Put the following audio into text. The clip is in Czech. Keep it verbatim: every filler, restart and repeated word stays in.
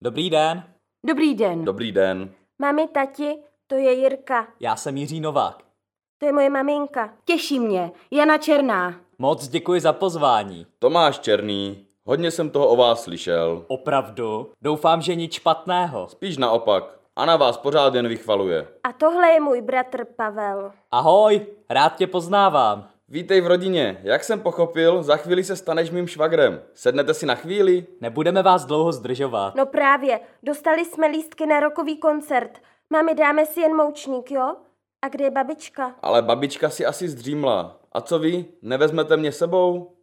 Dobrý den. Dobrý den. Dobrý den. Mami, tati, to je Jirka. Já jsem Jiří Novák. To je moje maminka. Těší mě. Jana Černá. Moc děkuji za pozvání. Tomáš Černý. Hodně jsem toho o vás slyšel. Opravdu? Doufám, že nic špatného. Spíš naopak. Ana vás pořád jen vychvaluje. A tohle je můj bratr Pavel. Ahoj, rád tě poznávám. Vítej v rodině. Jak jsem pochopil, za chvíli se staneš mým švagrem. Sednete si na chvíli? Nebudeme vás dlouho zdržovat. No právě, dostali jsme lístky na rockový koncert. Mami, dáme si jen moučník, jo? A kde je babička? Ale babička si asi zdřímla. A co vy? Nevezmete mě sebou?